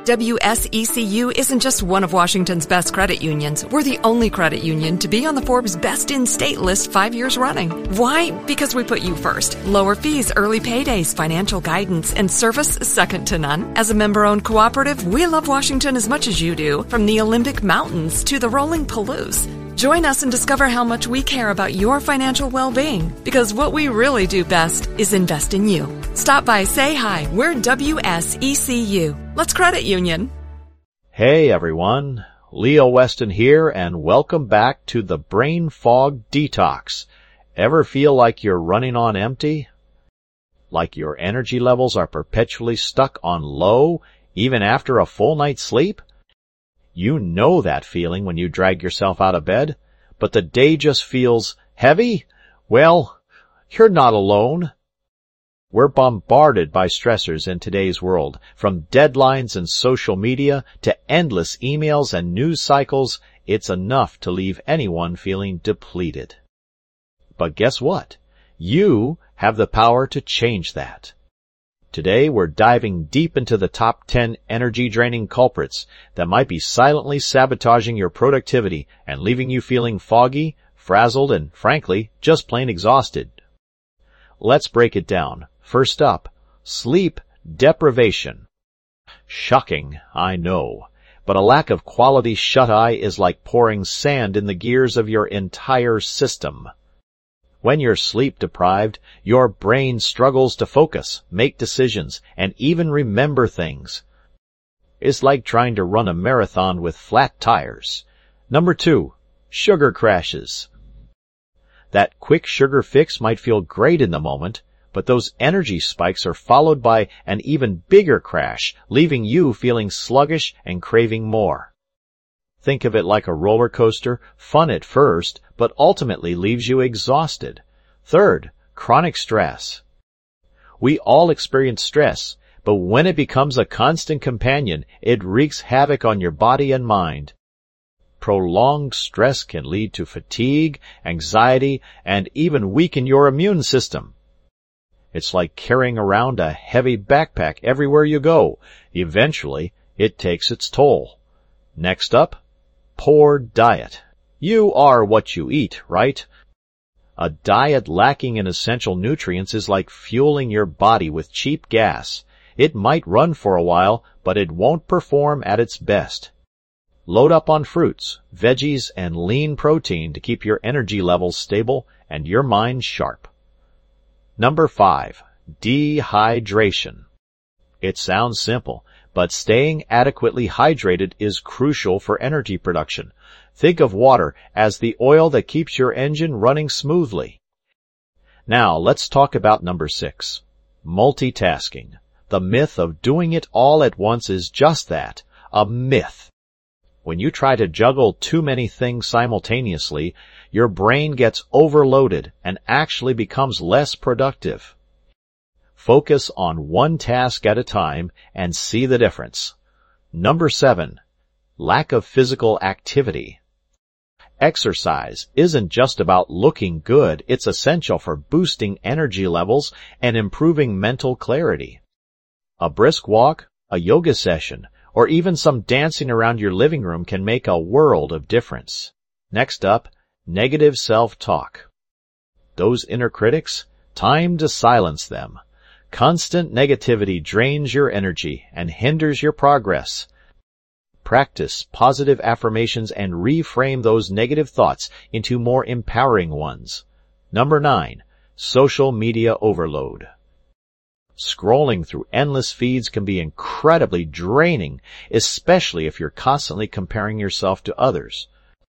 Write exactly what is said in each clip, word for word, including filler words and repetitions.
W S E C U isn't just one of Washington's best credit unions. We're the only credit union to be on the Forbes Best in State list five years running. Why? Because we put you first. Lower fees, early paydays, financial guidance, and service second to none. As a member-owned cooperative, we love Washington as much as you do, from the Olympic Mountains to the rolling Palouse. Join us and discover how much we care about your financial well-being, because what we really do best is invest in you. Stop by, say hi. We're W S E C U. Let's credit union. Hey everyone, Leo Weston here, and welcome back to the Brain Fog Detox. Ever feel like you're running on empty? Like your energy levels are perpetually stuck on low, even after a full night's sleep? You know that feeling when you drag yourself out of bed, but the day just feels heavy? Well, you're not alone. We're bombarded by stressors in today's world, from deadlines and social media to endless emails and news cycles. It's enough to leave anyone feeling depleted. But guess what? You have the power to change that. Today we're diving deep into the top ten energy-draining culprits that might be silently sabotaging your productivity and leaving you feeling foggy, frazzled, and frankly, just plain exhausted. Let's break it down. First up, sleep deprivation. Shocking, I know, but a lack of quality shut-eye is like pouring sand in the gears of your entire system. When you're sleep-deprived, your brain struggles to focus, make decisions, and even remember things. It's like trying to run a marathon with flat tires. Number two, sugar crashes. That quick sugar fix might feel great in the moment, but those energy spikes are followed by an even bigger crash, leaving you feeling sluggish and craving more. Think of it like a roller coaster, fun at first, but ultimately leaves you exhausted. Third, chronic stress. We all experience stress, but when it becomes a constant companion, it wreaks havoc on your body and mind. Prolonged stress can lead to fatigue, anxiety, and even weaken your immune system. It's like carrying around a heavy backpack everywhere you go. Eventually, it takes its toll. Next up, poor diet. You are what you eat, right? A diet lacking in essential nutrients is like fueling your body with cheap gas. It might run for a while, but it won't perform at its best. Load up on fruits, veggies, and lean protein to keep your energy levels stable and your mind sharp. Number five, dehydration. It sounds simple, but staying adequately hydrated is crucial for energy production. Think of water as the oil that keeps your engine running smoothly. Now, let's talk about number six, multitasking. The myth of doing it all at once is just that, a myth. When you try to juggle too many things simultaneously, your brain gets overloaded and actually becomes less productive. Focus on one task at a time and see the difference. Number seven, lack of physical activity. Exercise isn't just about looking good, it's essential for boosting energy levels and improving mental clarity. A brisk walk, a yoga session, or even some dancing around your living room can make a world of difference. Next up, negative self-talk. Those inner critics, time to silence them. Constant negativity drains your energy and hinders your progress. Practice positive affirmations and reframe those negative thoughts into more empowering ones. Number nine, social media overload. Scrolling through endless feeds can be incredibly draining, especially if you're constantly comparing yourself to others.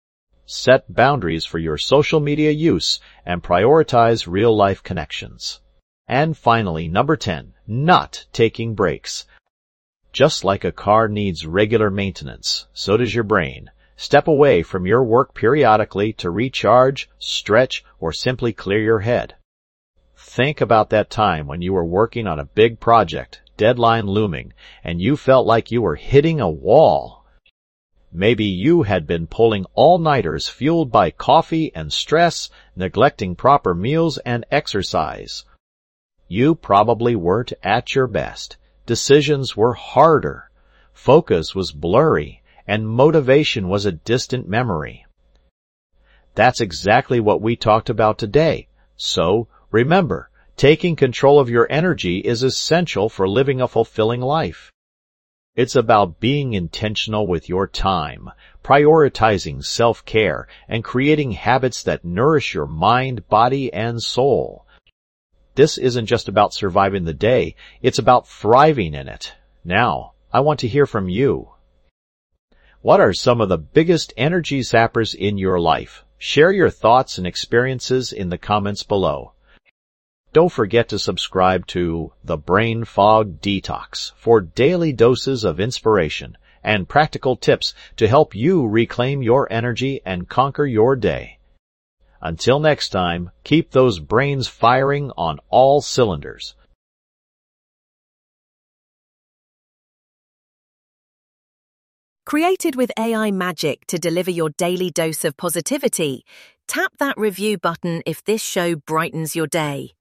Set boundaries for your social media use and prioritize real-life connections. And finally, number ten, not taking breaks. Just like a car needs regular maintenance, so does your brain. Step away from your work periodically to recharge, stretch, or simply clear your head. Think about that time when you were working on a big project, deadline looming, and you felt like you were hitting a wall. Maybe you had been pulling all-nighters fueled by coffee and stress, neglecting proper meals and exercise. You probably weren't at your best. Decisions were harder. focus was blurry, and motivation was a distant memory. That's exactly what we talked about today. So, remember, taking control of your energy is essential for living a fulfilling life. It's about being intentional with your time, prioritizing self-care, and creating habits that nourish your mind, body, and soul. This isn't just about surviving the day, it's about thriving in it. Now, I want to hear from you. What are some of the biggest energy zappers in your life? Share your thoughts and experiences in the comments below. Don't forget to subscribe to The Brain Fog Detox for daily doses of inspiration and practical tips to help you reclaim your energy and conquer your day. Until next time, keep those brains firing on all cylinders. Created with A I magic to deliver your daily dose of positivity, tap that review button if this show brightens your day.